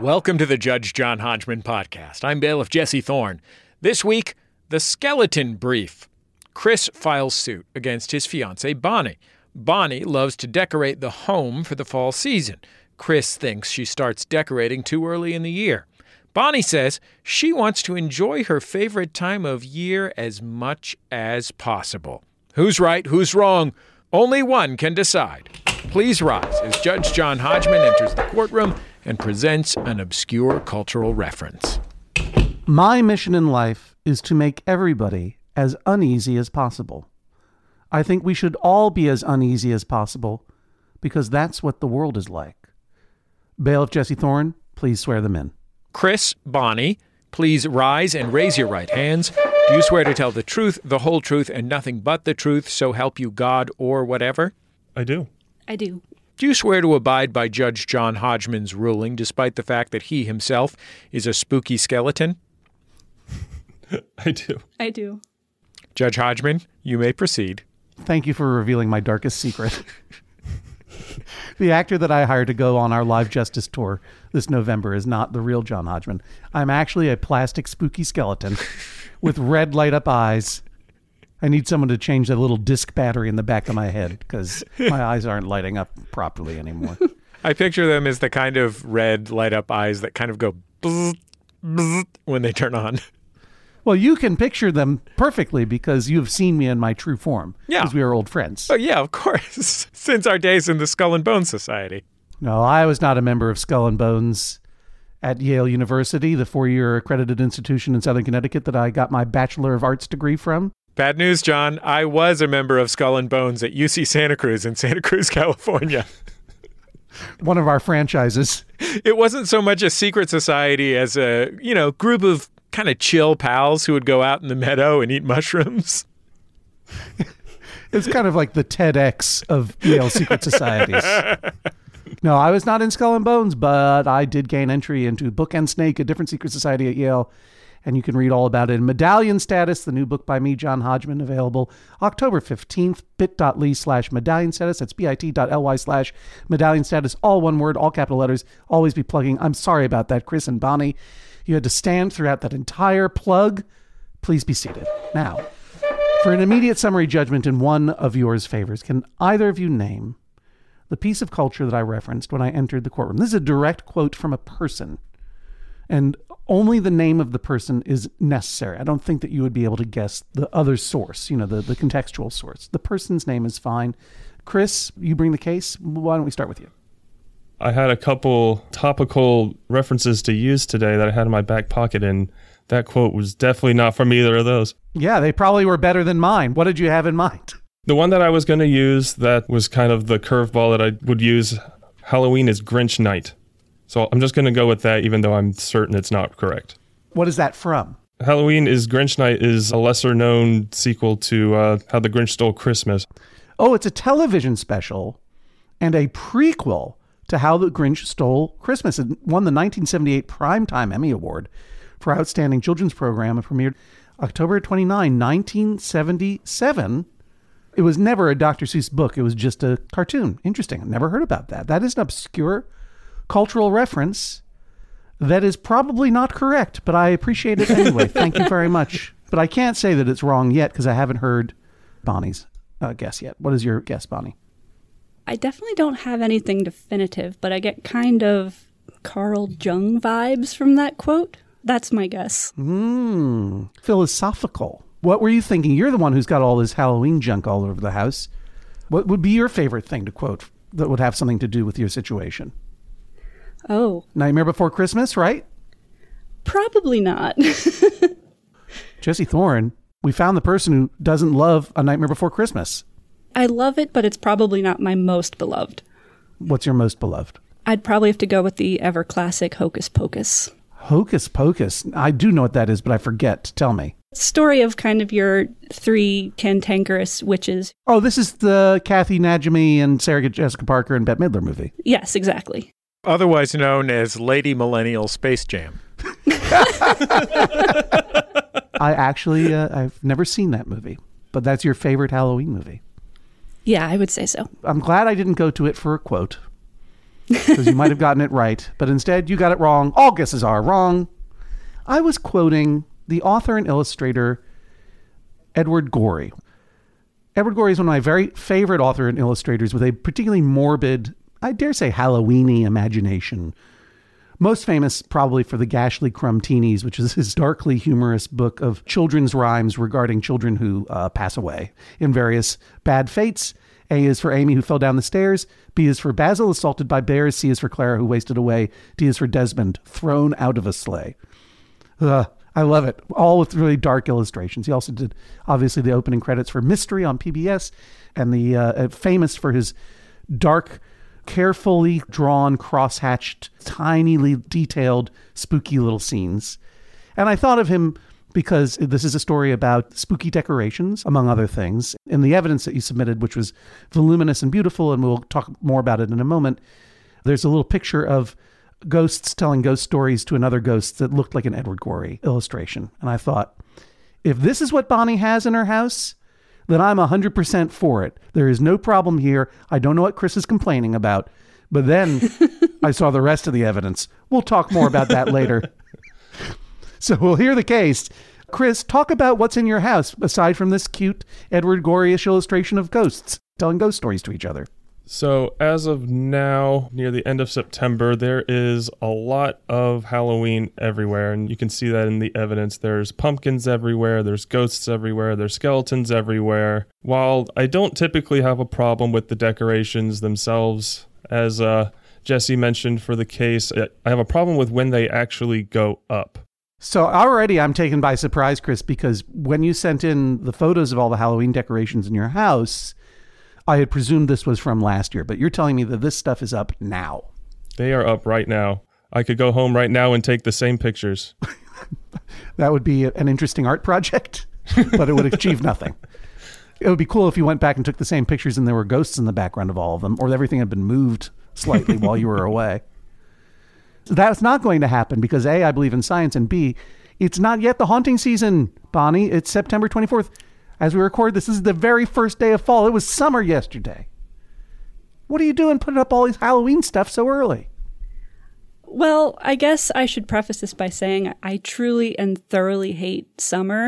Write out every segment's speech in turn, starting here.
Welcome to the Judge John Hodgman podcast. I'm bailiff Jesse Thorne. This week, the skeleton brief. Chris files suit against his fiancée, Bonnie. Bonnie loves to decorate the home for the fall season. Chris thinks she starts decorating too early in the year. Bonnie says she wants to enjoy her favorite time of year as much as possible. Who's right? Who's wrong? Only one can decide. Please rise as Judge John Hodgman enters the courtroom and presents an obscure cultural reference. My mission in life is to make everybody as uneasy as possible. I think we should all be as uneasy as possible because that's what the world is like. Bailiff Jesse Thorne, please swear them in. Chris, Bonnie, please rise and raise your right hands. Do you swear to tell the truth, the whole truth, and nothing but the truth, so help you God or whatever? I do. I do. Do you swear to abide by Judge John Hodgman's ruling, despite the fact that he himself is a spooky skeleton? I do. I do. Judge Hodgman, you may proceed. Thank you for revealing my darkest secret. The actor that I hired to go on our live justice tour this November is not the real John Hodgman. I'm actually a plastic spooky skeleton with red light-up eyes. I need someone to change that little disc battery in the back of my head because my eyes aren't lighting up properly anymore. I picture them as the kind of red light-up eyes that kind of go bzz, bzz when they turn on. Well, you can picture them perfectly because you've seen me in my true form. Yeah. Because we are old friends. Oh, yeah, of course. Since our days in the Skull and Bones Society. No, I was not a member of Skull and Bones at Yale University, the 4-year accredited institution in Southern Connecticut that I got my Bachelor of Arts degree from. Bad news, John. I was a member of Skull and Bones at UC Santa Cruz in Santa Cruz, California. One of our franchises. It wasn't so much a secret society as a, group of kind of chill pals who would go out in the meadow and eat mushrooms. It's kind of like the TEDx of Yale secret societies. No, I was not in Skull and Bones, but I did gain entry into Book and Snake, a different secret society at Yale. And you can read all about it in Medallion Status, the new book by me, John Hodgman, available October 15th, bit.ly/medallion status. That's bit.ly/medallion status, all one word, all capital letters. Always be plugging. I'm sorry about that, Chris and Bonnie. You had to stand throughout that entire plug. Please be seated. Now, for an immediate summary judgment in one of yours favors, can either of you name the piece of culture that I referenced when I entered the courtroom? This is a direct quote from a person. And only the name of the person is necessary. I don't think that you would be able to guess the other source, the contextual source. The person's name is fine. Chris, you bring the case. Why don't we start with you? I had a couple topical references to use today that I had in my back pocket, and that quote was definitely not from either of those. Yeah, they probably were better than mine. What did you have in mind? The one that I was going to use that was kind of the curveball that I would use, Halloween is Grinch Night. So I'm just going to go with that, even though I'm certain it's not correct. What is that from? Halloween is Grinch Night is a lesser-known sequel to How the Grinch Stole Christmas. Oh, it's a television special and a prequel to How the Grinch Stole Christmas. It won the 1978 Primetime Emmy Award for Outstanding Children's Program and premiered October 29, 1977. It was never a Dr. Seuss book. It was just a cartoon. Interesting. I've never heard about that. That is an obscure cultural reference that is probably not correct, but I appreciate it anyway. Thank you very much. But I can't say that it's wrong yet because I haven't heard Bonnie's guess yet. What is your guess, Bonnie? I definitely don't have anything definitive, but I get kind of Carl Jung vibes from that quote. That's my guess. Philosophical. What were you thinking? You're the one who's got all this Halloween junk all over the house. What would be your favorite thing to quote that would have something to do with your situation? Oh. Nightmare Before Christmas, right? Probably not. Jesse Thorne, we found the person who doesn't love A Nightmare Before Christmas. I love it, but it's probably not my most beloved. What's your most beloved? I'd probably have to go with the ever classic Hocus Pocus. Hocus Pocus. I do know what that is, but I forget. Tell me. Story of kind of your 3 cantankerous witches. Oh, this is the Kathy Najimy and Sarah Jessica Parker and Bette Midler movie. Yes, exactly. Otherwise known as Lady Millennial Space Jam. I've never seen that movie, but that's your favorite Halloween movie. Yeah, I would say so. I'm glad I didn't go to it for a quote. because you might have gotten it right, but instead you got it wrong. All guesses are wrong. I was quoting the author and illustrator Edward Gorey. Edward Gorey is one of my very favorite author and illustrators with a particularly morbid, I dare say Halloween-y imagination. Most famous probably for the Gashly Crumb-Teenies, which is his darkly humorous book of children's rhymes regarding children who pass away in various bad fates. A is for Amy, who fell down the stairs. B is for Basil, assaulted by bears. C is for Clara, who wasted away. D is for Desmond, thrown out of a sleigh. I love it. All with really dark illustrations. He also did, obviously, the opening credits for Mystery on PBS, and the famous for his dark, carefully drawn, cross-hatched, tinily detailed, spooky little scenes. And I thought of him because this is a story about spooky decorations, among other things. In the evidence that you submitted, which was voluminous and beautiful, and we'll talk more about it in a moment, there's a little picture of ghosts telling ghost stories to another ghost that looked like an Edward Gorey illustration. And I thought, if this is what Bonnie has in her house, then I'm 100% for it. There is no problem here. I don't know what Chris is complaining about. But then I saw the rest of the evidence. We'll talk more about that later. So we'll hear the case. Chris, talk about what's in your house, aside from this cute Edward Gorey-ish illustration of ghosts telling ghost stories to each other. So as of now, near the end of September, there is a lot of Halloween everywhere, and you can see that in the evidence. There's pumpkins everywhere, there's ghosts everywhere, there's skeletons everywhere. While I don't typically have a problem with the decorations themselves, as Jesse mentioned for the case, I have a problem with when they actually go up. So already I'm taken by surprise, Chris, because when you sent in the photos of all the Halloween decorations in your house, I had presumed this was from last year, but you're telling me that this stuff is up now. They are up right now. I could go home right now and take the same pictures. That would be an interesting art project, but it would achieve nothing. It would be cool if you went back and took the same pictures and there were ghosts in the background of all of them, or everything had been moved slightly while you were away. So that's not going to happen because A, I believe in science, and B, it's not yet the haunting season, Bonnie. It's September 24th. As we record, this is the very first day of fall. It was summer yesterday. What are you doing putting up all these Halloween stuff so early? Well, I guess I should preface this by saying I truly and thoroughly hate summer.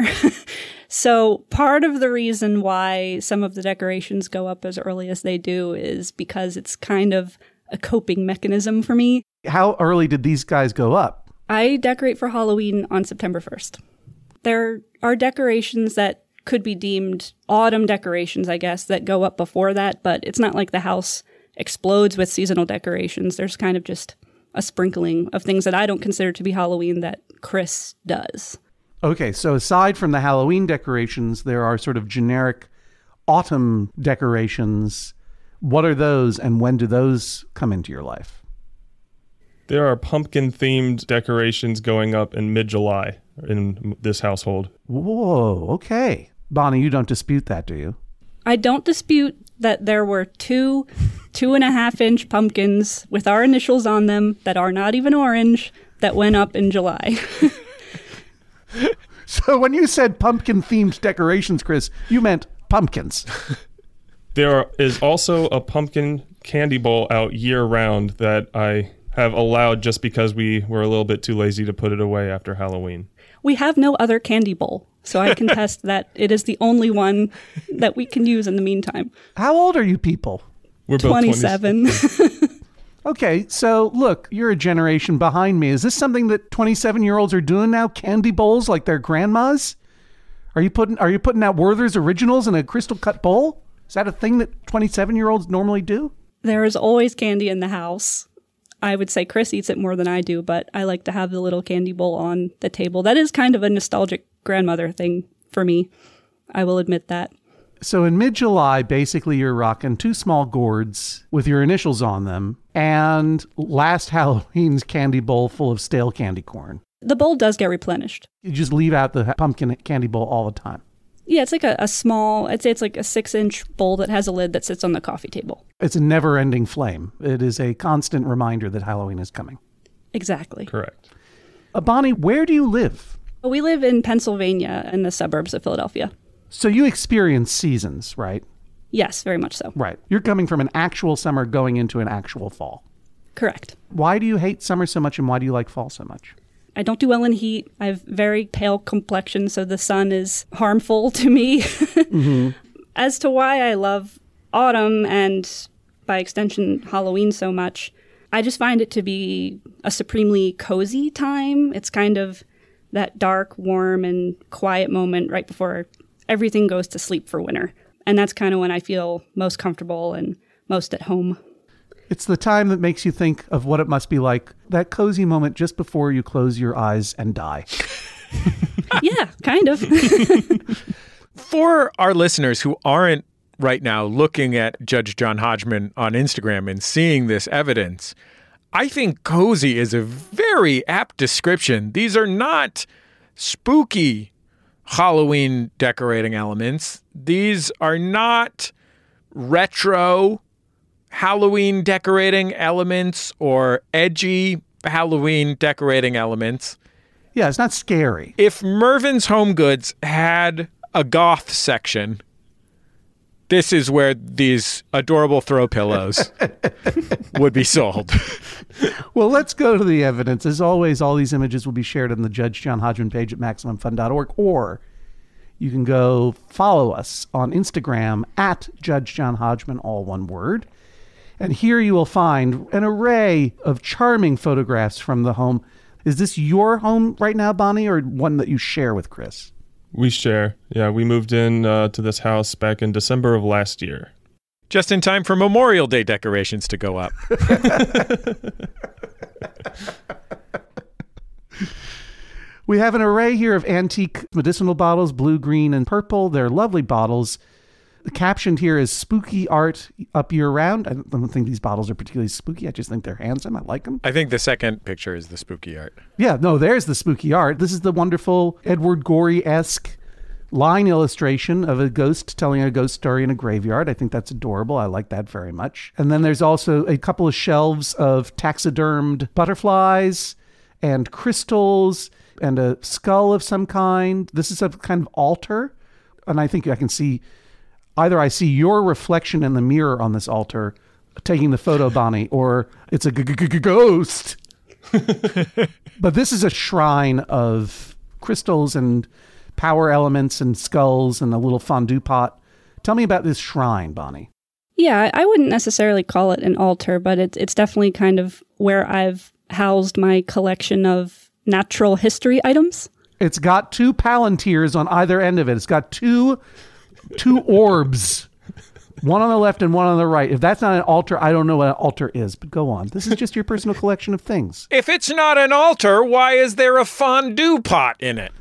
So part of the reason why some of the decorations go up as early as they do is because it's kind of a coping mechanism for me. How early did these guys go up? I decorate for Halloween on September 1st. There are decorations that could be deemed autumn decorations, I guess, that go up before that, but it's not like the house explodes with seasonal decorations. There's kind of just a sprinkling of things that I don't consider to be Halloween that Chris does. Okay, so aside from the Halloween decorations, there are sort of generic autumn decorations. What are those, and when do those come into your life? There are pumpkin-themed decorations going up in mid-July in this household. Whoa, okay. Bonnie, you don't dispute that, do you? I don't dispute that there were 2.5-inch pumpkins with our initials on them that are not even orange that went up in July. So when you said pumpkin-themed decorations, Chris, you meant pumpkins. There is also a pumpkin candy bowl out year-round that I have allowed just because we were a little bit too lazy to put it away after Halloween. We have no other candy bowl, so I contest that it is the only one that we can use in the meantime. How old are you people? We're both 27. Okay, so look, you're a generation behind me. Is this something that 27-year-olds are doing now? Candy bowls like their grandmas? Are you putting out Werther's Originals in a crystal cut bowl? Is that a thing that 27-year-olds normally do? There is always candy in the house. I would say Chris eats it more than I do, but I like to have the little candy bowl on the table. That is kind of a nostalgic grandmother thing for me. I will admit that. So in mid-July, basically you're rocking 2 small gourds with your initials on them and last Halloween's candy bowl full of stale candy corn. The bowl does get replenished. You just leave out the pumpkin candy bowl all the time. Yeah, it's like a small, I'd say it's like a 6-inch bowl that has a lid that sits on the coffee table. It's a never-ending flame. It is a constant reminder that Halloween is coming. Exactly. Correct. Bonnie, where do you live? We live in Pennsylvania in the suburbs of Philadelphia. So you experience seasons, right? Yes, very much so. Right. You're coming from an actual summer going into an actual fall. Correct. Why do you hate summer so much, and why do you like fall so much? I don't do well in heat. I have very pale complexion, so the sun is harmful to me. As to why I love autumn and, by extension, Halloween so much, I just find it to be a supremely cozy time. It's kind of that dark, warm, and quiet moment right before everything goes to sleep for winter. And that's kind of when I feel most comfortable and most at home. It's the time that makes you think of what it must be like, that cozy moment just before you close your eyes and die. Yeah, kind of. For our listeners who aren't right now looking at Judge John Hodgman on Instagram and seeing this evidence, I think cozy is a very apt description. These are not spooky Halloween decorating elements. These are not retro Halloween decorating elements or edgy Halloween decorating elements. Yeah, it's not scary. If Mervyn's Home Goods had a goth section, this is where these adorable throw pillows would be sold. Well, let's go to the evidence. As always, all these images will be shared on the Judge John Hodgman page at MaximumFun.org, or you can go follow us on Instagram at Judge John Hodgman, all one word. And here you will find an array of charming photographs from the home. Is this your home right now, Bonnie, or one that you share with Chris? We share. Yeah, we moved in to this house back in December of last year. Just in time for Memorial Day decorations to go up. We have an array here of antique medicinal bottles, blue, green, and purple. They're lovely bottles. The caption here is spooky art up year round. I don't think these bottles are particularly spooky. I just think they're handsome. I like them. I think the second picture is the spooky art. Yeah, no, there's the spooky art. This is the wonderful Edward Gorey-esque line illustration of a ghost telling a ghost story in a graveyard. I think that's adorable. I like that very much. And then there's also a couple of shelves of taxidermed butterflies and crystals and a skull of some kind. This is a kind of altar. And I think I can see, either I see your reflection in the mirror on this altar taking the photo, Bonnie, or it's a ghost. But this is a shrine of crystals and power elements and skulls and a little fondue pot. Tell me about this shrine, Bonnie. Yeah, I wouldn't necessarily call it an altar, but it's definitely kind of where I've housed my collection of natural history items. It's got two palantirs on either end of it. It's got two orbs, one on the left and one on the right. If that's not an altar, I don't know what an altar is, but go on. This is just your personal collection of things. If it's not an altar, why is there a fondue pot in it?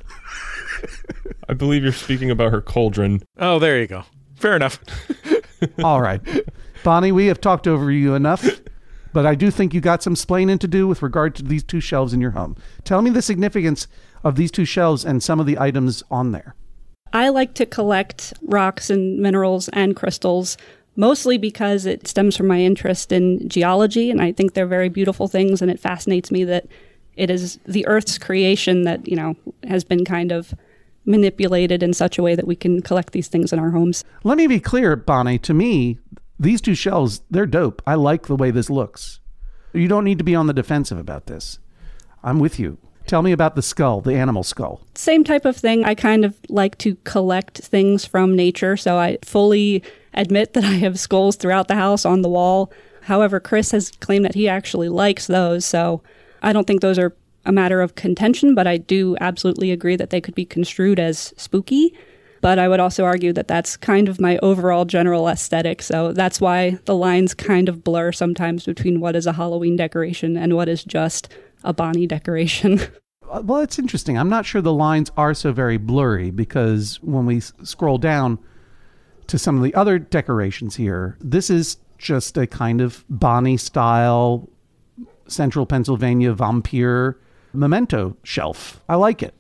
I believe you're speaking about her cauldron. Oh, there you go. Fair enough. All right. Bonnie, we have talked over you enough, but I do think you got some splaining to do with regard to these two shelves in your home. Tell me the significance of these two shelves and some of the items on there. I like to collect rocks and minerals and crystals, mostly because it stems from my interest in geology, and I think they're very beautiful things, and it fascinates me that it is the Earth's creation that, has been kind of manipulated in such a way that we can collect these things in our homes. Let me be clear, Bonnie. To me, these two shelves, they're dope. I like the way this looks. You don't need to be on the defensive about this. I'm with you. Tell me about the skull, the animal skull. Same type of thing. I kind of like to collect things from nature, so I fully admit that I have skulls throughout the house on the wall. However, Chris has claimed that he actually likes those, so I don't think those are a matter of contention, but I do absolutely agree that they could be construed as spooky. But I would also argue that that's kind of my overall general aesthetic, so that's why the lines kind of blur sometimes between what is a Halloween decoration and what is just a Bonnie decoration. Well, it's interesting. I'm not sure the lines are so very blurry, because when we scroll down to some of the other decorations here, this is just a kind of Bonnie style Central Pennsylvania vampire memento shelf. I like it.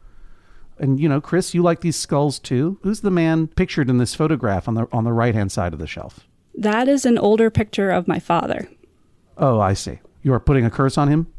And Chris, you like these skulls too. Who's the man pictured in this photograph on the right-hand side of the shelf? That is an older picture of my father. Oh, I see. You are putting a curse on him?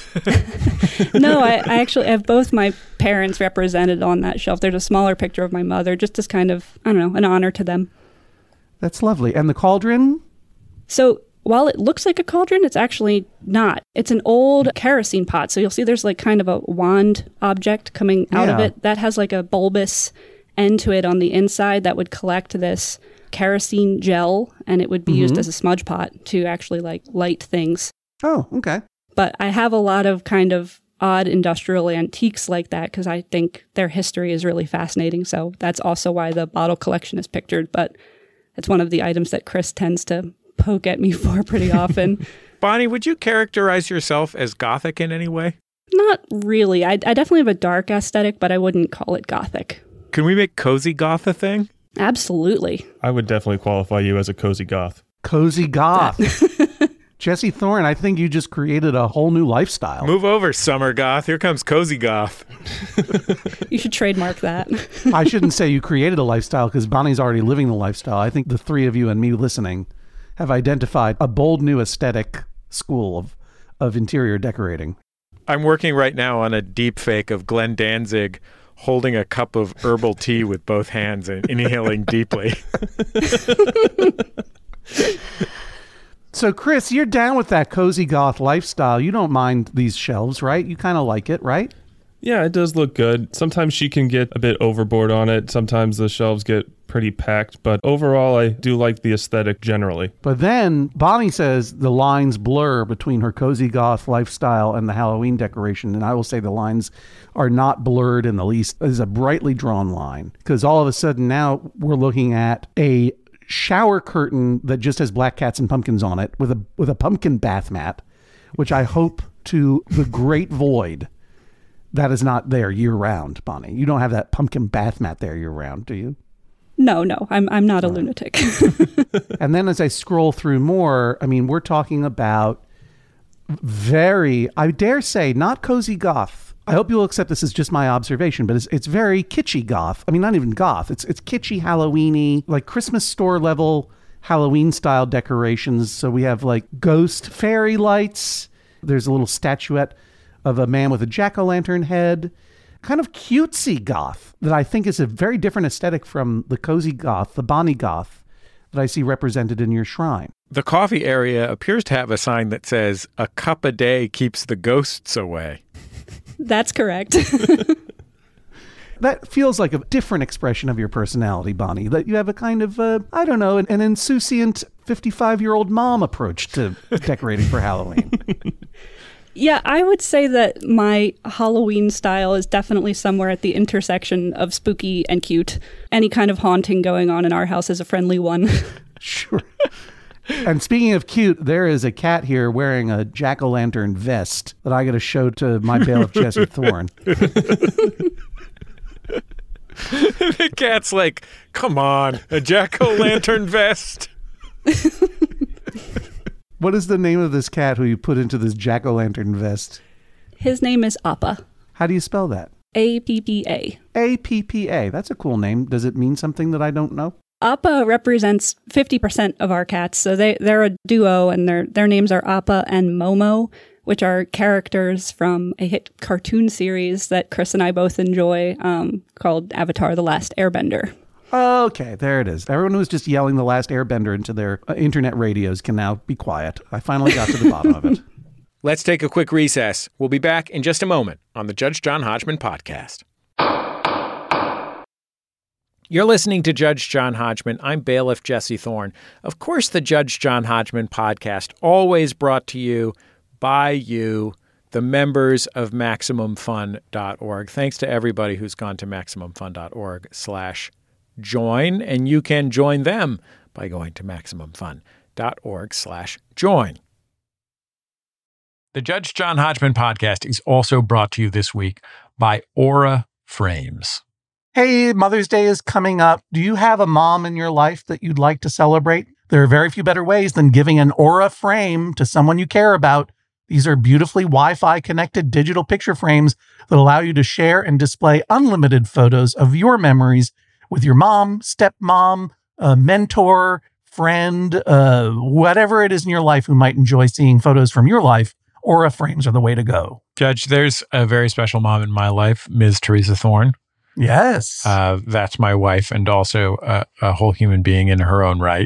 No, I actually have both my parents represented on that shelf. There's a smaller picture of my mother, just as kind of, an honor to them. That's lovely. And the cauldron? So while it looks like a cauldron, it's actually not. It's an old kerosene pot. So you'll see there's like kind of a wand object coming out of it that has like a bulbous end to it on the inside that would collect this kerosene gel, and it would be used as a smudge pot to actually like light things. Oh, okay. But I have a lot of kind of odd industrial antiques like that because I think their history is really fascinating. So that's also why the bottle collection is pictured. But it's one of the items that Chris tends to poke at me for pretty often. Bonnie, would you characterize yourself as Gothic in any way? Not really. I definitely have a dark aesthetic, but I wouldn't call it Gothic. Can we make cozy goth a thing? Absolutely. I would definitely qualify you as a cozy goth. Cozy goth. Jesse Thorne, I think you just created a whole new lifestyle. Move over, summer goth. Here comes cozy goth. You should trademark that. I shouldn't say you created a lifestyle because Bonnie's already living the lifestyle. I think the three of you and me listening have identified a bold new aesthetic school of interior decorating. I'm working right now on a deep fake of Glenn Danzig holding a cup of herbal tea with both hands and inhaling deeply. So, Chris, you're down with that cozy goth lifestyle. You don't mind these shelves, right? You kind of like it, right? Yeah, it does look good. Sometimes she can get a bit overboard on it. Sometimes the shelves get pretty packed, but overall I do like the aesthetic generally. But then Bonnie says the lines blur between her cozy goth lifestyle and the Halloween decoration. And I will say the lines are not blurred in the least. There's a brightly drawn line because all of a sudden now we're looking at a shower curtain that just has black cats and pumpkins on it with a pumpkin bath mat, which I hope to the great void that is not there year round, Bonnie. You don't have that pumpkin bath mat there year round, do you? No, I'm not a lunatic. And then as I scroll through more, I mean, we're talking about very, I dare say, not cozy goth. I hope you'll accept this as just my observation, but it's very kitschy goth. I mean, not even goth. It's kitschy, Halloween-y, like Christmas store level Halloween style decorations. So we have like ghost fairy lights. There's a little statuette of a man with a jack-o'-lantern head. Kind of cutesy goth that I think is a very different aesthetic from the cozy goth, the Bonnie goth that I see represented in your shrine. The coffee area appears to have a sign that says, "A cup a day keeps the ghosts away." That's correct. That feels like a different expression of your personality, Bonnie, that you have a kind of, I don't know, an insouciant 55-year-old mom approach to decorating for Halloween. Yeah, I would say that my Halloween style is definitely somewhere at the intersection of spooky and cute. Any kind of haunting going on in our house is a friendly one. Sure. And speaking of cute, there is a cat here wearing a jack-o'-lantern vest that I got to show to my bailiff, Jesse Thorne. The cat's like, come on, a jack-o'-lantern vest. What is the name of this cat who you put into this jack-o'-lantern vest? His name is Appa. How do you spell that? APPA. APPA. That's a cool name. Does it mean something that I don't know? Appa represents 50% of our cats. So they're a duo, and their names are Appa and Momo, which are characters from a hit cartoon series that Chris and I both enjoy called Avatar: The Last Airbender. Okay, there it is. Everyone who's just yelling The Last Airbender into their internet radios can now be quiet. I finally got to the bottom of it. Let's take a quick recess. We'll be back in just a moment on the Judge John Hodgman podcast. You're listening to Judge John Hodgman. I'm bailiff Jesse Thorne. Of course, the Judge John Hodgman podcast, always brought to you by you, the members of MaximumFun.org. Thanks to everybody who's gone to MaximumFun.org/join, and you can join them by going to MaximumFun.org/join. The Judge John Hodgman podcast is also brought to you this week by Aura Frames. Hey, Mother's Day is coming up. Do you have a mom in your life that you'd like to celebrate? There are very few better ways than giving an Aura frame to someone you care about. These are beautifully Wi-Fi connected digital picture frames that allow you to share and display unlimited photos of your memories with your mom, stepmom, mentor, friend, whatever it is in your life who might enjoy seeing photos from your life. Aura frames are the way to go. Judge, there's a very special mom in my life, Ms. Teresa Thorne. Yes. That's my wife and also a whole human being in her own right.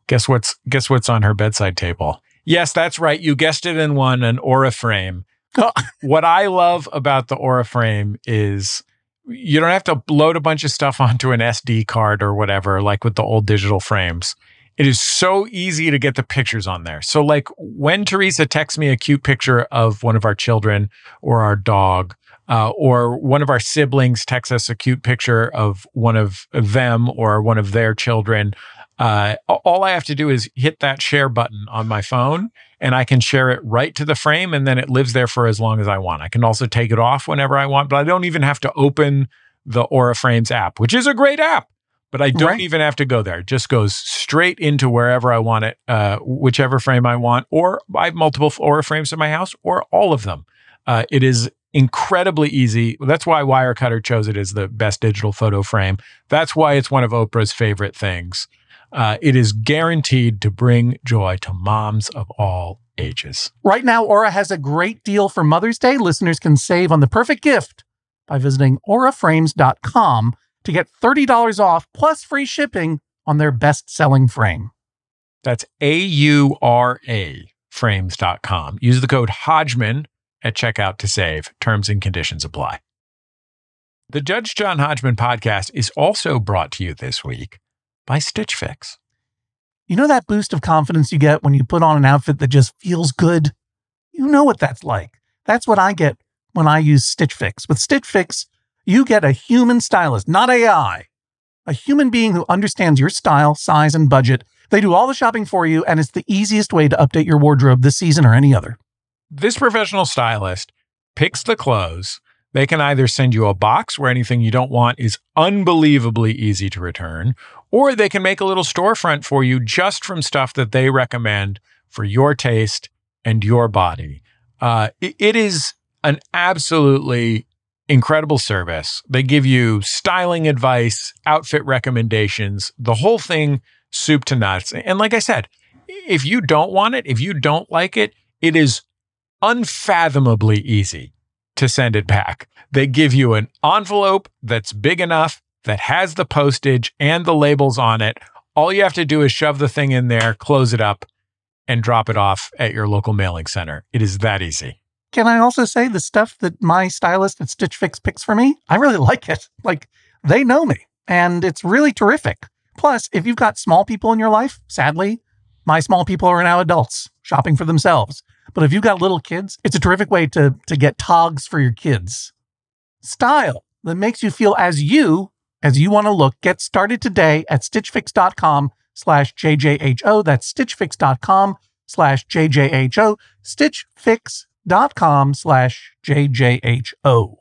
Guess what's on her bedside table? Yes, that's right. You guessed it in one, an Aura frame. What I love about the Aura frame is you don't have to load a bunch of stuff onto an SD card or whatever, like with the old digital frames. It is so easy to get the pictures on there. So like when Teresa texts me a cute picture of one of our children or our dog, or one of our siblings texts us a cute picture of one of them or one of their children, all I have to do is hit that share button on my phone and I can share it right to the frame, and then it lives there for as long as I want. I can also take it off whenever I want, but I don't even have to open the Aura Frames app, which is a great app, but I don't even have to go there. It just goes straight into wherever I want it, whichever frame I want, or I have multiple Aura Frames in my house, or all of them. It is incredibly easy. That's why Wirecutter chose it as the best digital photo frame. That's why it's one of Oprah's favorite things. It is guaranteed to bring joy to moms of all ages. Right now, Aura has a great deal for Mother's Day. Listeners can save on the perfect gift by visiting auraframes.com to get $30 off plus free shipping on their best-selling frame. That's AURA frames.com. Use the code Hodgman at checkout to save. Terms and conditions apply. The Judge John Hodgman podcast is also brought to you this week by Stitch Fix. You know that boost of confidence you get when you put on an outfit that just feels good? You know what that's like. That's what I get when I use Stitch Fix. With Stitch Fix, you get a human stylist, not AI. A human being who understands your style, size, and budget. They do all the shopping for you, and it's the easiest way to update your wardrobe this season or any other. This professional stylist picks the clothes. They can either send you a box where anything you don't want is unbelievably easy to return, or they can make a little storefront for you just from stuff that they recommend for your taste and your body. It is an absolutely incredible service. They give you styling advice, outfit recommendations, the whole thing, soup to nuts. And like I said, if you don't want it, if you don't like it, it is unfathomably easy to send it back. They give you an envelope that's big enough, that has the postage and the labels on it. All you have to do is shove the thing in there, close it up, and drop it off at your local mailing center. It is that easy. Can I also say the stuff that my stylist at Stitch Fix picks for me? I really like it. Like, they know me, and it's really terrific. Plus, if you've got small people in your life, sadly, my small people are now adults shopping for themselves. But if you've got little kids, it's a terrific way to get togs for your kids. Style that makes you feel as you want to look. Get started today at stitchfix.com/JJHO. That's stitchfix.com/JJHO. stitchfix.com/JJHO.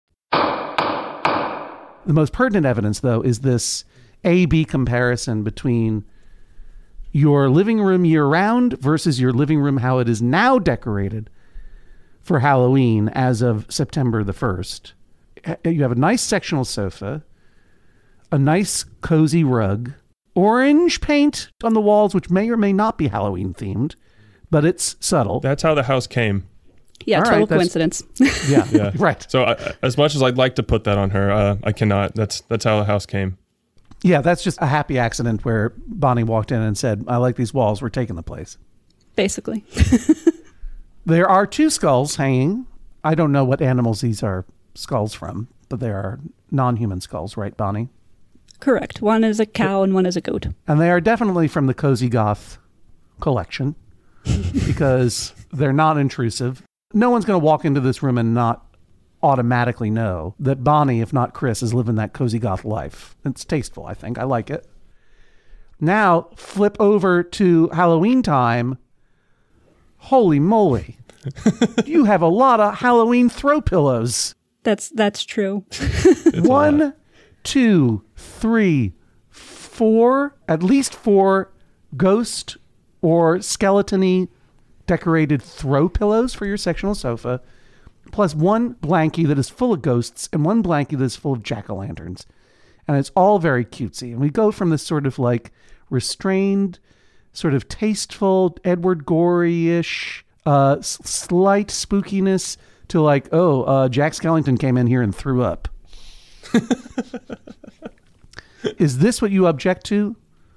The most pertinent evidence, though, is this A-B comparison between your living room year-round versus your living room how it is now decorated for Halloween as of September the 1st. You have a nice sectional sofa, a nice cozy rug, orange paint on the walls, which may or may not be Halloween themed, but it's subtle. That's how the house came. Yeah, total coincidence. Yeah, right. So as much as I'd like to put that on her, I cannot. That's how the house came. Yeah, that's just a happy accident where Bonnie walked in and said, I like these walls, we're taking the place. Basically. There are 2 skulls hanging. I don't know what animals these are skulls from, but they are non-human skulls, right, Bonnie? Correct. One is a cow and one is a goat. And they are definitely from the Cozy Goth collection because they're not intrusive. No one's going to walk into this room and not automatically know that Bonnie, if not Chris, is living that Cozy Goth life. It's tasteful, I think. I like it. Now, flip over to Halloween time. Holy moly. You have a lot of Halloween throw pillows. That's true. 1, 2, 3, 4, at least 4 ghost or skeleton-y decorated throw pillows for your sectional sofa, plus 1 blankie that is full of ghosts and 1 blankie that is full of jack-o'-lanterns. And it's all very cutesy. And we go from this sort of like restrained, sort of tasteful, Edward Gorey-ish, slight spookiness to like, Jack Skellington came in here and threw up. Is this what you object to,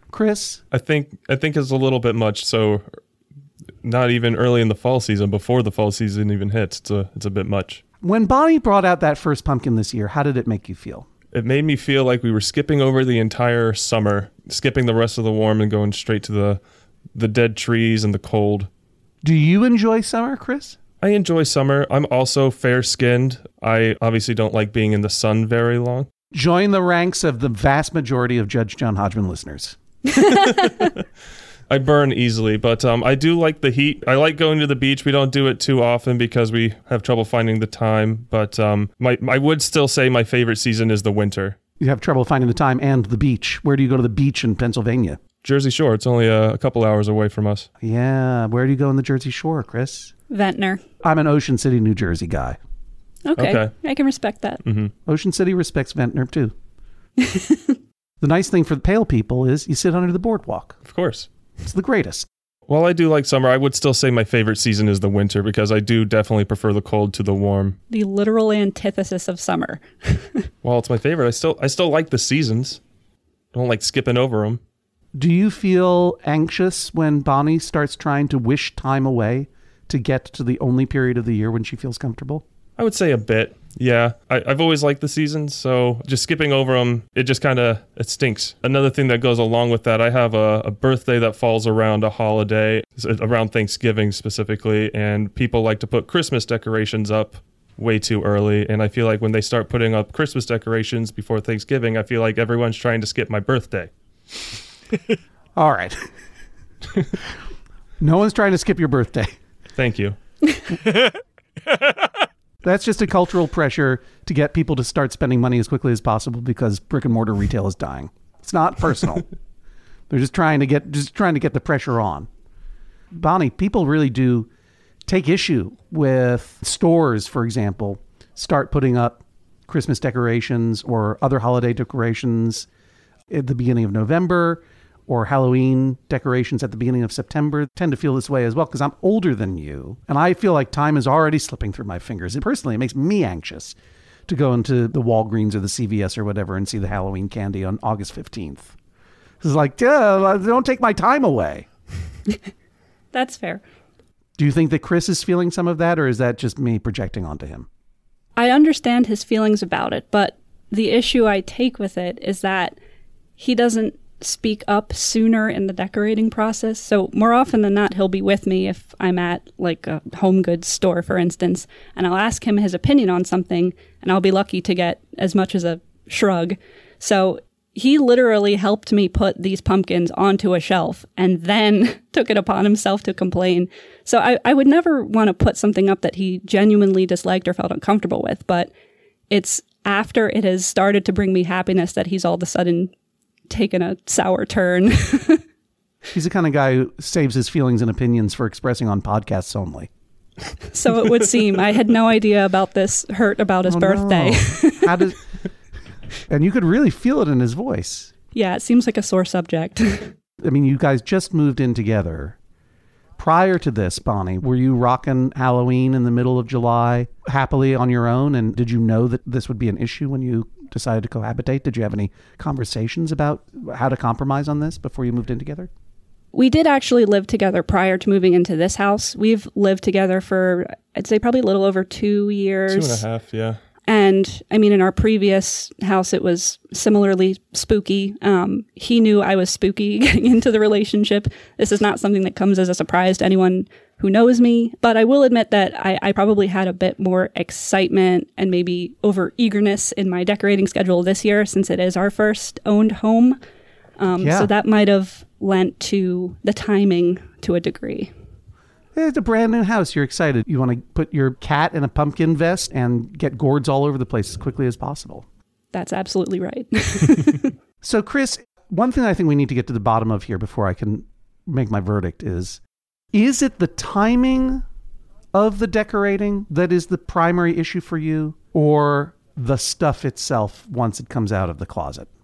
Chris? I think it's a little bit much. So not even early in the fall season, before the fall season even hits, it's a bit much. When Bonnie brought out that first pumpkin this year, how did it make you feel? It made me feel like we were skipping over the entire summer, skipping the rest of the warm and going straight to the dead trees and the cold. Do you enjoy summer, Chris? I enjoy summer. I'm also fair-skinned. I obviously don't like being in the sun very long. Join the ranks of the vast majority of Judge John Hodgman listeners. I burn easily, but I do like the heat. I like going to the beach. We don't do it too often because we have trouble finding the time. But I would still say my favorite season is the winter. You have trouble finding the time and the beach. Where do you go to the beach in Pennsylvania? Jersey Shore. It's only a couple hours away from us. Yeah. Where do you go in the Jersey Shore, Chris? Ventnor. I'm an Ocean City, New Jersey guy. Okay. I can respect that. Mm-hmm. Ocean City respects Ventnor, too. The nice thing for the pale people is you sit under the boardwalk. Of course. It's the greatest. While I do like summer, I would still say my favorite season is the winter because I do definitely prefer the cold to the warm. The literal antithesis of summer. While it's my favorite, I still like the seasons. I don't like skipping over them. Do you feel anxious when Bonnie starts trying to wish time away to get to the only period of the year when she feels comfortable? I would say a bit. Yeah, I've always liked the seasons, so just skipping over them, it just it stinks. Another thing that goes along with that, I have a birthday that falls around a holiday, around Thanksgiving specifically, and people like to put Christmas decorations up way too early, and I feel like when they start putting up Christmas decorations before Thanksgiving, I feel like everyone's trying to skip my birthday. All right. No one's trying to skip your birthday. Thank you. That's just a cultural pressure to get people to start spending money as quickly as possible because brick and mortar retail is dying. It's not personal. They're just trying to get the pressure on. Bonnie, people really do take issue with stores, for example, start putting up Christmas decorations or other holiday decorations at the beginning of November, or Halloween decorations at the beginning of September. Tend to feel this way as well because I'm older than you. And I feel like time is already slipping through my fingers. And personally, it makes me anxious to go into the Walgreens or the CVS or whatever and see the Halloween candy on August 15th. It's like, don't take my time away. That's fair. Do you think that Chris is feeling some of that, or is that just me projecting onto him? I understand his feelings about it, but the issue I take with it is that he doesn't speak up sooner in the decorating process. So more often than not, he'll be with me if I'm at like a home goods store, for instance, and I'll ask him his opinion on something, and I'll be lucky to get as much as a shrug. So he literally helped me put these pumpkins onto a shelf and then took it upon himself to complain. So I would never want to put something up that he genuinely disliked or felt uncomfortable with, but it's after it has started to bring me happiness that he's all of a sudden taken a sour turn. He's the kind of guy who saves his feelings and opinions for expressing on podcasts only. So it would seem. I had no idea about this hurt about his birthday. No. And you could really feel it in his voice. Yeah, it seems like a sore subject. I mean, you guys just moved in together. Prior to this, Bonnie, were you rocking Halloween in the middle of July happily on your own? And did you know that this would be an issue when you decided to cohabitate? Did you have any conversations about how to compromise on this before you moved in together? We did actually live together prior to moving into this house. We've lived together for, I'd say, probably a little over 2 years. 2.5, yeah. And I mean, in our previous house, it was similarly spooky. He knew I was spooky getting into the relationship. This is not something that comes as a surprise to anyone who knows me. But I will admit that I probably had a bit more excitement and maybe over eagerness in my decorating schedule this year, since it is our first owned home. So that might have lent to the timing to a degree. It's a brand new house. You're excited. You want to put your cat in a pumpkin vest and get gourds all over the place as quickly as possible. That's absolutely right. So, Chris, one thing I think we need to get to the bottom of here before I can make my verdict is it the timing of the decorating that is the primary issue for you, or the stuff itself once it comes out of the closet?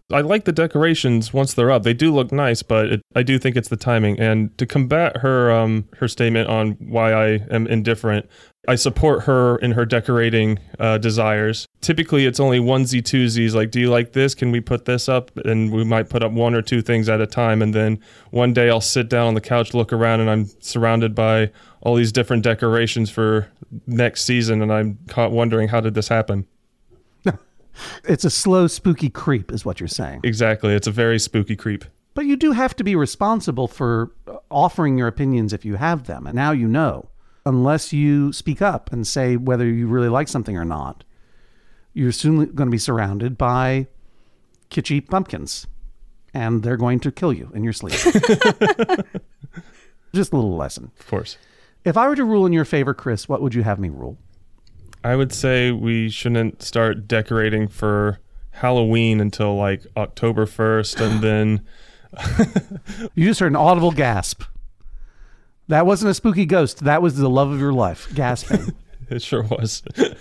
I like the decorations once they're up. They do look nice, but I do think it's the timing. And to combat her statement on why I am indifferent, I support her in her decorating desires. Typically, it's only onesie twosies. Like, do you like this? Can we put this up? And we might put up one or two things at a time. And then one day I'll sit down on the couch, look around, and I'm surrounded by all these different decorations for next season. And I'm caught wondering, how did this happen? It's a slow, spooky creep is what you're saying. Exactly. It's a very spooky creep. But you do have to be responsible for offering your opinions if you have them. And now you know. Unless you speak up and say whether you really like something or not, you're soon going to be surrounded by kitschy pumpkins. And they're going to kill you in your sleep. Just a little lesson. Of course. If I were to rule in your favor, Chris, what would you have me rule? I would say we shouldn't start decorating for Halloween until like October 1st, and then... You just heard an audible gasp. That wasn't a spooky ghost. That was the love of your life, gasping. It sure was.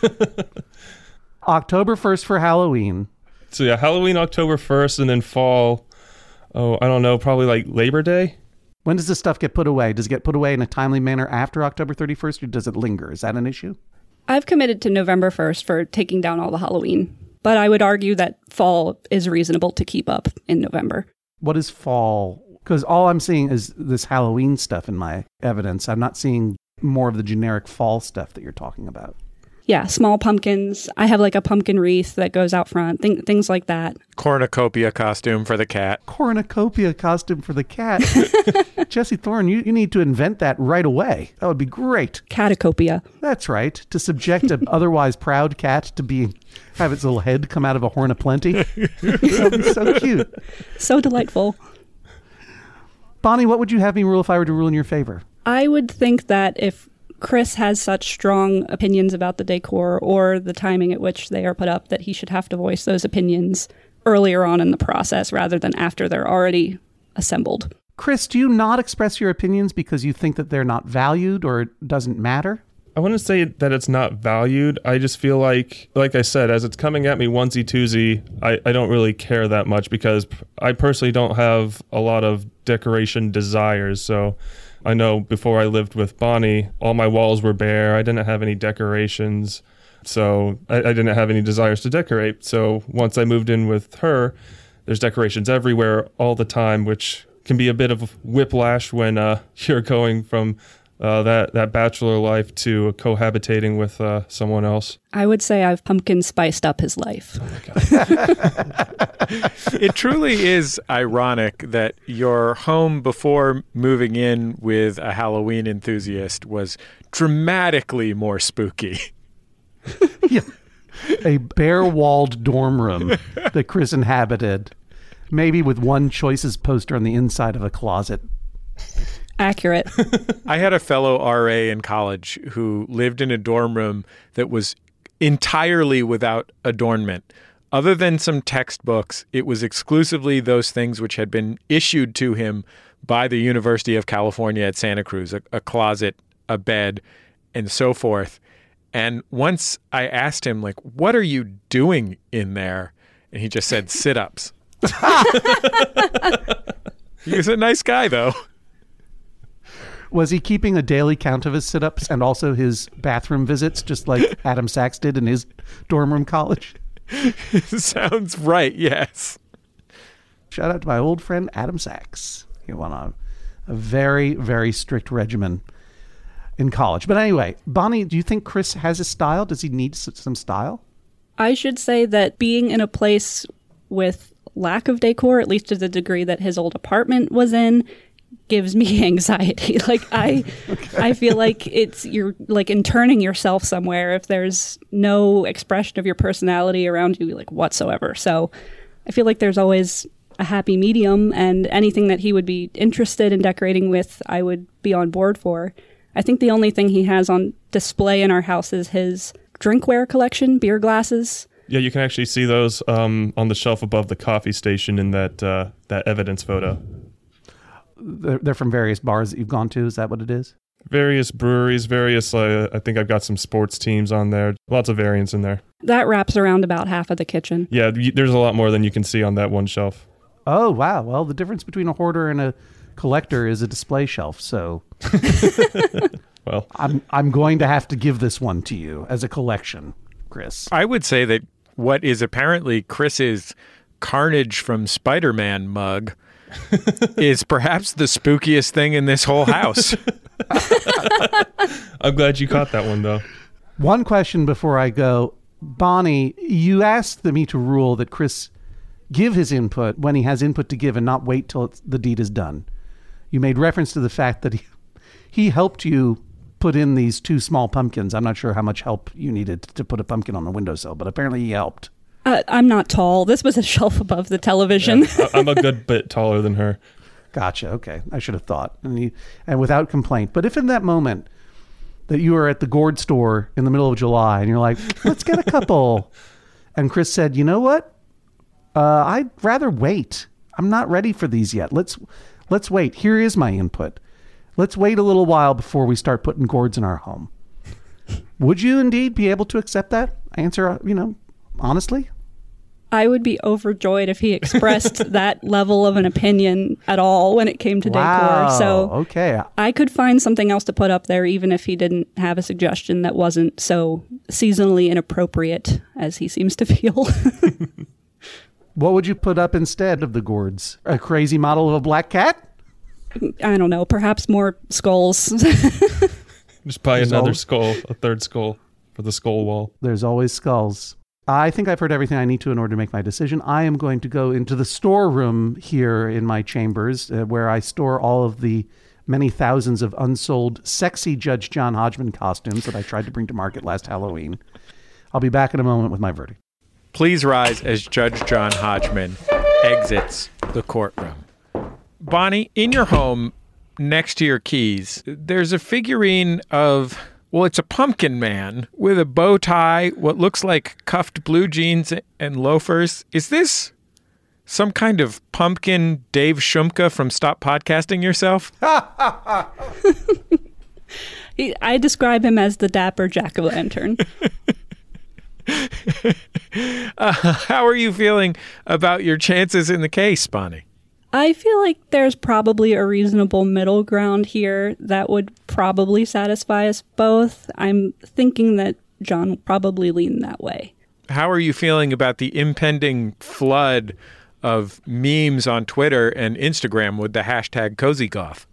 October 1st for Halloween. So yeah, Halloween, October 1st, and then fall, I don't know, probably like Labor Day? When does this stuff get put away? Does it get put away in a timely manner after October 31st, or does it linger? Is that an issue? I've committed to November 1st for taking down all the Halloween, but I would argue that fall is reasonable to keep up in November. What is fall? Because all I'm seeing is this Halloween stuff in my evidence. I'm not seeing more of the generic fall stuff that you're talking about. Yeah, small pumpkins. I have like a pumpkin wreath that goes out front, things like that. Cornucopia costume for the cat. Cornucopia costume for the cat. Jesse Thorne, you need to invent that right away. That would be great. Catacopia. That's right. To subject an otherwise proud cat to have its little head come out of a horn of plenty. That would be so cute. So delightful. Bonnie, what would you have me rule if I were to rule in your favor? I would think that if Chris has such strong opinions about the decor or the timing at which they are put up, that he should have to voice those opinions earlier on in the process rather than after they're already assembled. Chris, do you not express your opinions because you think that they're not valued or it doesn't matter? I wouldn't say that it's not valued. I just feel like I said, as it's coming at me onesie twosie, I don't really care that much because I personally don't have a lot of decoration desires. So I know before I lived with Bonnie, all my walls were bare. I didn't have any decorations. So I didn't have any desires to decorate. So once I moved in with her, there's decorations everywhere all the time, which can be a bit of whiplash when you're going from that bachelor life to cohabitating with someone else. I would say I've pumpkin spiced up his life. Oh my God. It truly is ironic that your home before moving in with a Halloween enthusiast was dramatically more spooky. Yeah. A bare-walled dorm room that Chris inhabited, maybe with one Choices poster on the inside of a closet. Accurate. I had a fellow RA in college who lived in a dorm room that was entirely without adornment. Other than some textbooks, it was exclusively those things which had been issued to him by the University of California at Santa Cruz, a closet, a bed, and so forth. And once I asked him, like, what are you doing in there? And he just said, sit-ups. He was a nice guy, though. Was he keeping a daily count of his sit-ups and also his bathroom visits, just like Adam Sachs did in his dorm room college? Sounds right, yes. Shout out to my old friend Adam Sachs. He went on a very, very strict regimen in college. But anyway, Bonnie, do you think Chris has a style? Does he need some style? I should say that being in a place with lack of decor, at least to the degree that his old apartment was in, gives me anxiety. Like I feel like you're like interning yourself somewhere if there's no expression of your personality around you, like whatsoever. So I feel like there's always a happy medium, and anything that he would be interested in decorating with, I would be on board for. I think the only thing he has on display in our house is his drinkware collection, beer glasses. Yeah, you can actually see those on the shelf above the coffee station in that evidence photo. They're from various bars that you've gone to. Is that what it is? Various breweries, I think I've got some sports teams on there. Lots of variants in there. That wraps around about half of the kitchen. Yeah, there's a lot more than you can see on that one shelf. Oh, wow. Well, the difference between a hoarder and a collector is a display shelf. So Well, I'm going to have to give this one to you as a collection, Chris. I would say that what is apparently Chris's Carnage from Spider-Man mug is perhaps the spookiest thing in this whole house. I'm glad you caught that one, though. One question before I go. Bonnie, you asked me to rule that Chris give his input when he has input to give and not wait till the deed is done. You made reference to the fact that he helped you put in these 2 small pumpkins. I'm not sure how much help you needed to put a pumpkin on the windowsill, but apparently he helped. I'm not tall. This was a shelf above the television. Yeah, I'm a good bit taller than her. Gotcha. Okay. I should have thought. And without complaint. But if in that moment that you are at the gourd store in the middle of July and you're like, let's get a couple. And Chris said, you know what? I'd rather wait. I'm not ready for these yet. Let's wait. Here is my input. Let's wait a little while before we start putting gourds in our home. Would you indeed be able to accept that answer, honestly? I would be overjoyed if he expressed that level of an opinion at all when it came to decor. So okay. I could find something else to put up there, even if he didn't have a suggestion that wasn't so seasonally inappropriate as he seems to feel. What would you put up instead of the gourds? A crazy model of a black cat? I don't know. Perhaps more skulls. Just buy another skull, a third skull for the skull wall. There's always skulls. I think I've heard everything I need to in order to make my decision. I am going to go into the storeroom here in my chambers where I store all of the many thousands of unsold sexy Judge John Hodgman costumes that I tried to bring to market last Halloween. I'll be back in a moment with my verdict. Please rise as Judge John Hodgman exits the courtroom. Bonnie, in your home, next to your keys, there's a figurine of, well, it's a pumpkin man with a bow tie, what looks like cuffed blue jeans and loafers. Is this some kind of pumpkin Dave Shumka from Stop Podcasting Yourself? I describe him as the dapper jack-o'-lantern. How are you feeling about your chances in the case, Bonnie? I feel like there's probably a reasonable middle ground here that would probably satisfy us both. I'm thinking that John will probably lean that way. How are you feeling about the impending flood of memes on Twitter and Instagram with the hashtag CozyGoth?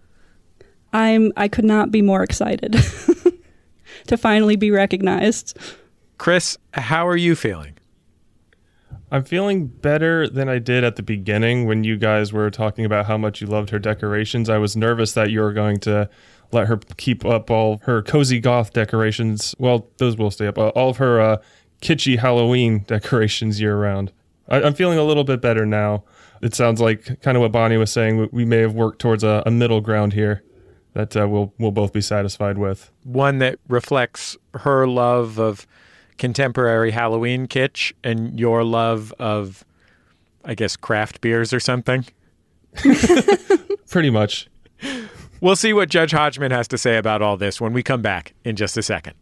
I could not be more excited to finally be recognized. Chris, how are you feeling? I'm feeling better than I did at the beginning when you guys were talking about how much you loved her decorations. I was nervous that you were going to let her keep up all her cozy goth decorations. Well, those will stay up. All of her kitschy Halloween decorations year round. I'm feeling a little bit better now. It sounds like kind of what Bonnie was saying. We may have worked towards a middle ground here that we'll both be satisfied with. One that reflects her love of contemporary Halloween kitsch and your love of, I guess, craft beers or something? Pretty much. We'll see what Judge Hodgman has to say about all this when we come back in just a second.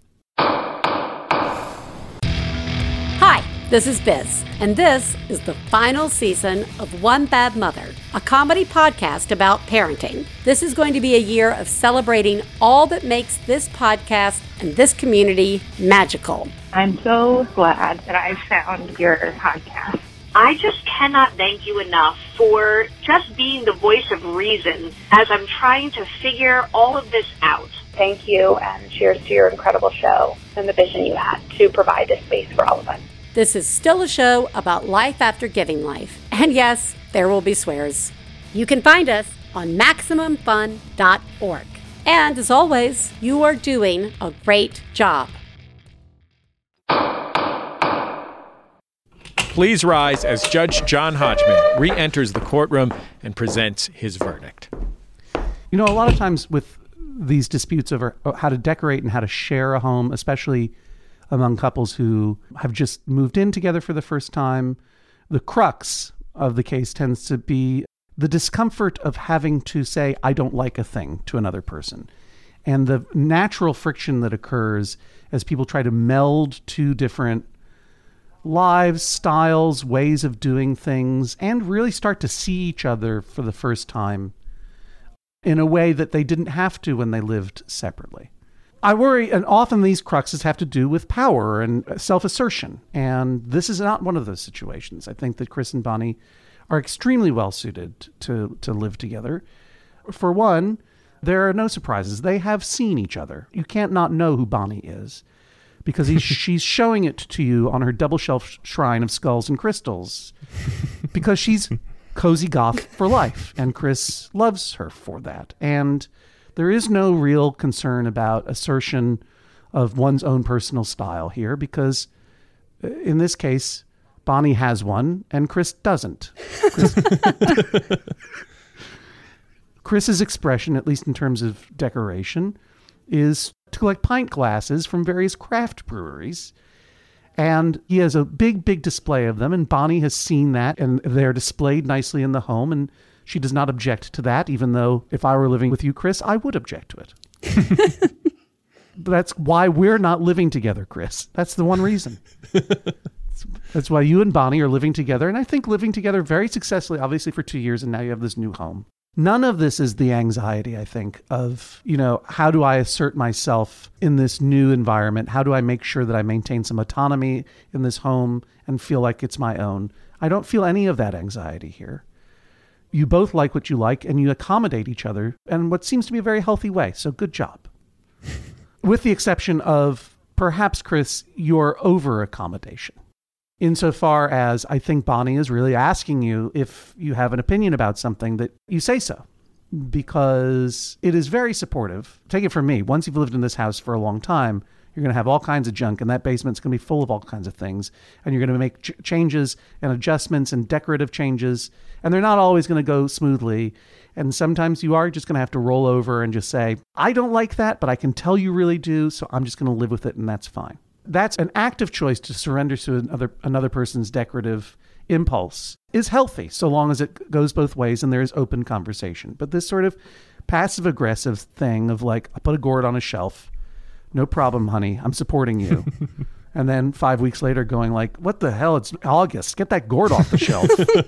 Hi, this is Biz, and this is the final season of One Bad Mother, a comedy podcast about parenting. This is going to be a year of celebrating all that makes this podcast and this community magical. I'm so glad that I found your podcast. I just cannot thank you enough for just being the voice of reason as I'm trying to figure all of this out. Thank you, and cheers to your incredible show and the vision you had to provide this space for all of us. This is still a show about life after giving life. And yes, there will be swears. You can find us on MaximumFun.org. And as always, you are doing a great job. Please rise as Judge John Hodgman re-enters the courtroom and presents his verdict. You know, a lot of times with these disputes over how to decorate and how to share a home, especially among couples who have just moved in together for the first time, the crux of the case tends to be the discomfort of having to say, I don't like a thing to another person. And the natural friction that occurs as people try to meld two different lives, styles, ways of doing things, and really start to see each other for the first time in a way that they didn't have to when they lived separately. I worry, and often these cruxes have to do with power and self-assertion, and this is not one of those situations. I think that Chris and Bonnie are extremely well suited to live together. For one, there are no surprises. They have seen each other. You can't not know who Bonnie is because she's showing it to you on her double shelf shrine of skulls and crystals because she's cozy goth for life, and Chris loves her for that. And there is no real concern about assertion of one's own personal style here because in this case, Bonnie has one and Chris doesn't. Chris's expression, at least in terms of decoration, is to collect pint glasses from various craft breweries. And he has a big, big display of them. And Bonnie has seen that, and they're displayed nicely in the home. And she does not object to that, even though if I were living with you, Chris, I would object to it. That's why we're not living together, Chris. That's the one reason. That's why you and Bonnie are living together. And I think living together very successfully, obviously for 2 years, and now you have this new home. None of this is the anxiety, I think, of, how do I assert myself in this new environment? How do I make sure that I maintain some autonomy in this home and feel like it's my own? I don't feel any of that anxiety here. You both like what you like and you accommodate each other in what seems to be a very healthy way. So good job. With the exception of perhaps, Chris, your over-accommodation. Insofar as I think Bonnie is really asking you if you have an opinion about something that you say so, because it is very supportive. Take it from me. Once you've lived in this house for a long time, you're going to have all kinds of junk, and that basement's going to be full of all kinds of things. And you're going to make changes and adjustments and decorative changes, and they're not always going to go smoothly. And sometimes you are just going to have to roll over and just say, I don't like that, but I can tell you really do, so I'm just going to live with it, and that's fine. That's an active choice to surrender to another person's decorative impulse is healthy, so long as it goes both ways and there is open conversation. But this sort of passive-aggressive thing of like, I put a gourd on a shelf, no problem, honey, I'm supporting you. And then 5 weeks later going like, what the hell, it's August, get that gourd off the shelf.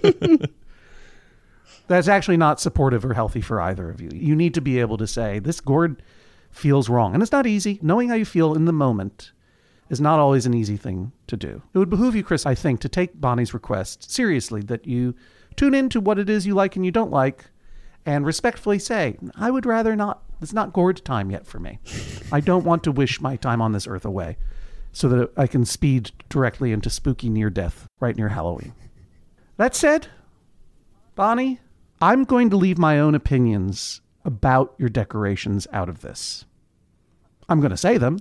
That's actually not supportive or healthy for either of you. You need to be able to say, this gourd feels wrong. And it's not easy. Knowing how you feel in the moment is not always an easy thing to do. It would behoove you, Chris, I think, to take Bonnie's request seriously, that you tune into what it is you like and you don't like, and respectfully say, I would rather not, it's not gourd time yet for me. I don't want to wish my time on this earth away so that I can speed directly into spooky near death right near Halloween. That said, Bonnie, I'm going to leave my own opinions about your decorations out of this. I'm going to say them.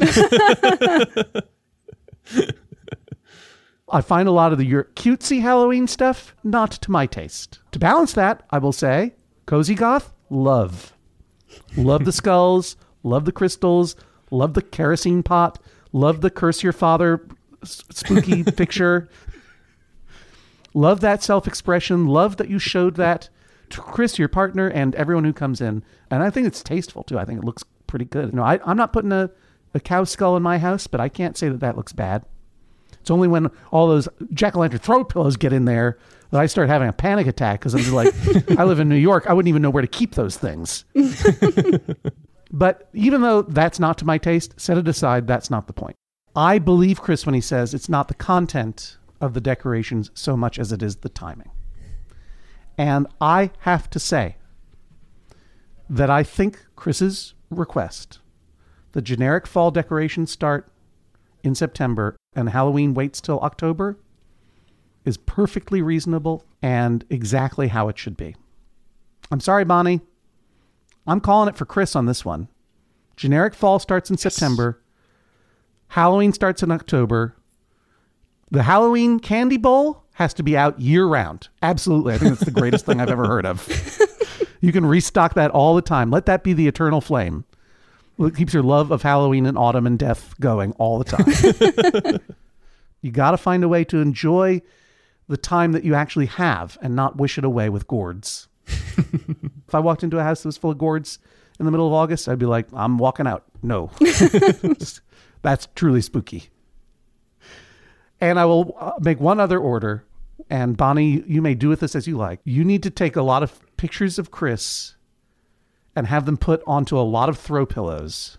I find a lot of your cutesy Halloween stuff not to my taste. To balance that, I will say, cozy goth, love. Love the skulls, love the crystals, love the kerosene pot, love the curse your father spooky picture. Love that self-expression. Love that you showed that to Chris, your partner, and everyone who comes in. And I think it's tasteful, too. I think it looks pretty good. I'm not putting a cow skull in my house, but I can't say that looks bad. It's only when all those jack-o'-lantern throw pillows get in there that I start having a panic attack because I'm just like, I live in New York. I wouldn't even know where to keep those things. But even though that's not to my taste, set it aside. That's not the point. I believe Chris when he says it's not the content of the decorations so much as it is the timing. And I have to say that I think Chris's request, the generic fall decorations start in September and Halloween waits till October, is perfectly reasonable and exactly how it should be. I'm sorry, Bonnie. I'm calling it for Chris on this one. Generic fall starts in September. Halloween starts in October. The Halloween candy bowl has to be out year-round. Absolutely. I think that's the greatest thing I've ever heard of. You can restock that all the time. Let that be the eternal flame. It keeps your love of Halloween and autumn and death going all the time. You got to find a way to enjoy the time that you actually have and not wish it away with gourds. If I walked into a house that was full of gourds in the middle of August, I'd be like, I'm walking out. No. That's truly spooky. And I will make one other order. And Bonnie, you may do with this as you like. You need to take a lot of pictures of Chris and have them put onto a lot of throw pillows.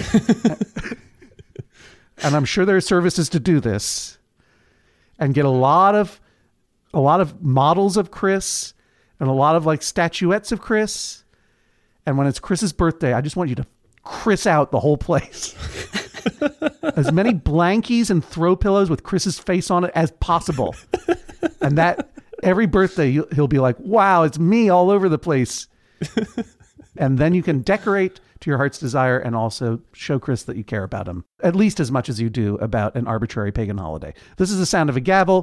And I'm sure there are services to do this. And get a lot of models of Chris and a lot of like statuettes of Chris. And when it's Chris's birthday, I just want you to Chris out the whole place. As many blankies and throw pillows with Chris's face on it as possible. And that every birthday he'll be like, wow, it's me all over the place. And then you can decorate to your heart's desire and also show Chris that you care about him at least as much as you do about an arbitrary pagan holiday. This is the sound of a gavel.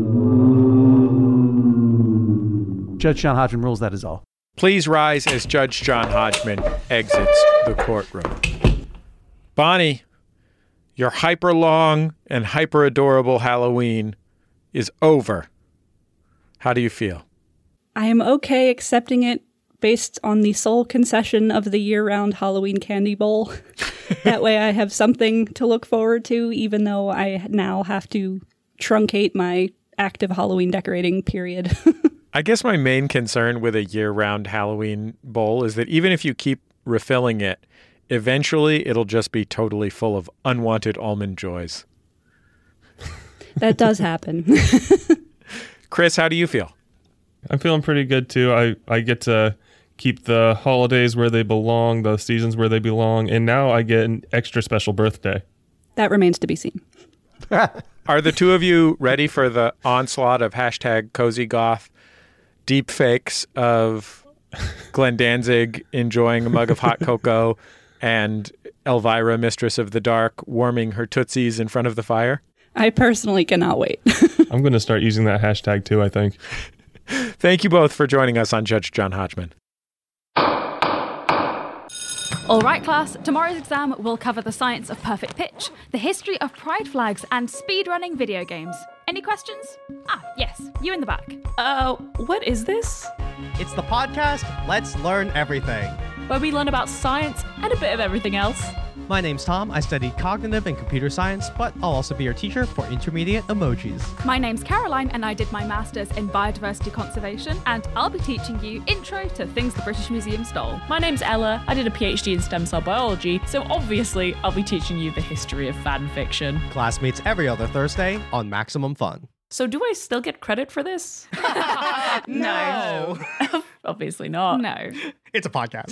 Judge John Hodgman rules, that is all. Please rise as Judge John Hodgman exits the courtroom. Bonnie, your hyper long and hyper adorable Halloween is over. How do you feel? I am okay accepting it based on the sole concession of the year-round Halloween candy bowl. That way I have something to look forward to, even though I now have to truncate my active Halloween decorating period. I guess my main concern with a year-round Halloween bowl is that even if you keep refilling it, eventually it'll just be totally full of unwanted almond joys. That does happen. Chris, how do you feel? I'm feeling pretty good too. I get to keep the holidays where they belong, the seasons where they belong, and now I get an extra special birthday. That remains to be seen. Are the two of you ready for the onslaught of hashtag Cozy Goth deep fakes of Glenn Danzig enjoying a mug of hot cocoa and Elvira, Mistress of the Dark, warming her tootsies in front of the fire? I personally cannot wait. I'm going to start using that hashtag too, I think. Thank you both for joining us on Judge John Hodgman. All right, class, tomorrow's exam will cover the science of perfect pitch, the history of pride flags, and speedrunning video games. Any questions? Yes, you in the back. What is this? It's the podcast Let's Learn Everything, Where we learn about science and a bit of everything else. My name's Tom. I study cognitive and computer science, but I'll also be your teacher for intermediate emojis. My name's Caroline, and I did my master's in biodiversity conservation, and I'll be teaching you intro to things the British Museum stole. My name's Ella. I did a PhD in stem cell biology, so obviously I'll be teaching you the history of fan fiction. Class meets every other Thursday on Maximum Fun. So do I still get credit for this? No. Obviously not. No. It's a podcast.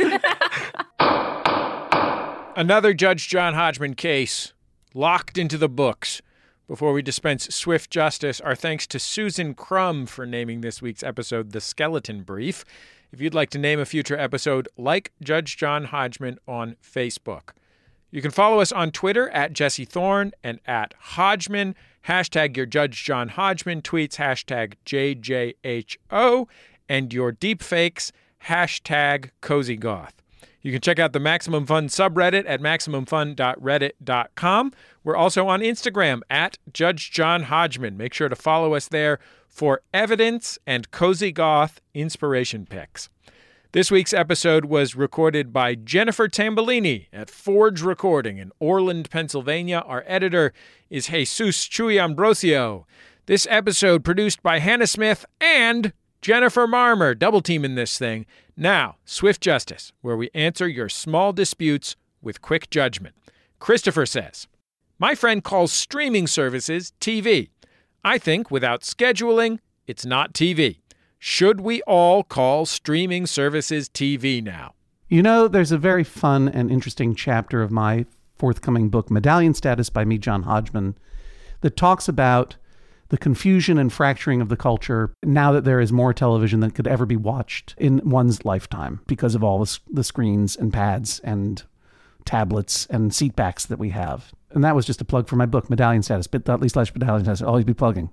Another Judge John Hodgman case locked into the books. Before we dispense swift justice, our thanks to Susan Crum for naming this week's episode The Skeleton Brief. If you'd like to name a future episode, like Judge John Hodgman on Facebook. You can follow us on Twitter at Jesse Thorne and at Hodgman. Hashtag your Judge John Hodgman tweets, hashtag JJHO, and your deepfakes, hashtag Cozy Goth. You can check out the Maximum Fun subreddit at maximumfun.reddit.com. We're also on Instagram at Judge John Hodgman. Make sure to follow us there for evidence and Cozy Goth inspiration pics. This week's episode was recorded by Jennifer Tambellini at Forge Recording in Orland, Pennsylvania. Our editor is Jesus Chuy Ambrosio. This episode produced by Hannah Smith and Jennifer Marmer, double teaming this thing. Now, Swift Justice, where we answer your small disputes with quick judgment. Christopher says, my friend calls streaming services TV. I think without scheduling, it's not TV. Should we all call streaming services TV now? You know, there's a very fun and interesting chapter of my forthcoming book, Medallion Status by me, John Hodgman, that talks about the confusion and fracturing of the culture now that there is more television than could ever be watched in one's lifetime because of all the screens and pads and tablets and seatbacks that we have. And that was just a plug for my book, Medallion Status, bit.ly/Medallion Status. I'll always be plugging.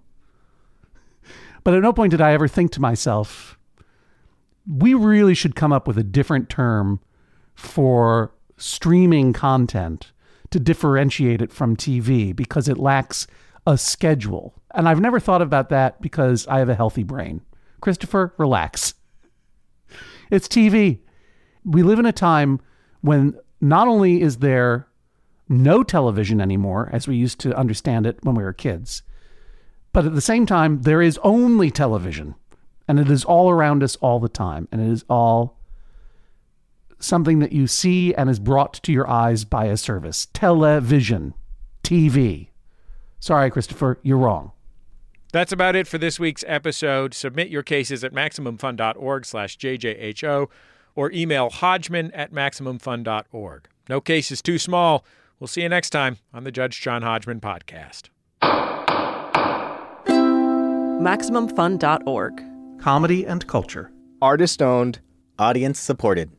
But at no point did I ever think to myself, we really should come up with a different term for streaming content to differentiate it from TV because it lacks a schedule. And I've never thought about that because I have a healthy brain. Christopher, relax. It's TV. We live in a time when not only is there no television anymore, as we used to understand it when we were kids, but at the same time, there is only television. And it is all around us all the time. And it is all something that you see and is brought to your eyes by a service. Television. TV. Sorry, Christopher, you're wrong. That's about it for this week's episode. Submit your cases at MaximumFun.org/JJHO or email Hodgman@MaximumFun.org. No case is too small. We'll see you next time on the Judge John Hodgman podcast. MaximumFun.org. Comedy and culture. Artist owned. Audience supported.